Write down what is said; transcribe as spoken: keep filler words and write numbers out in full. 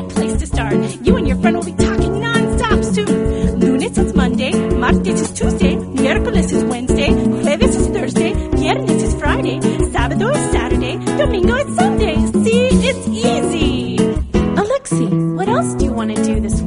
great place to start. You and your friend will be talking non-stop soon. Lunes is Monday, martes is Tuesday, miércoles is Wednesday, jueves is Thursday, viernes is Friday, sábado is Saturday, domingo is Sunday. See, it's easy. Alexi, what else do you want to do this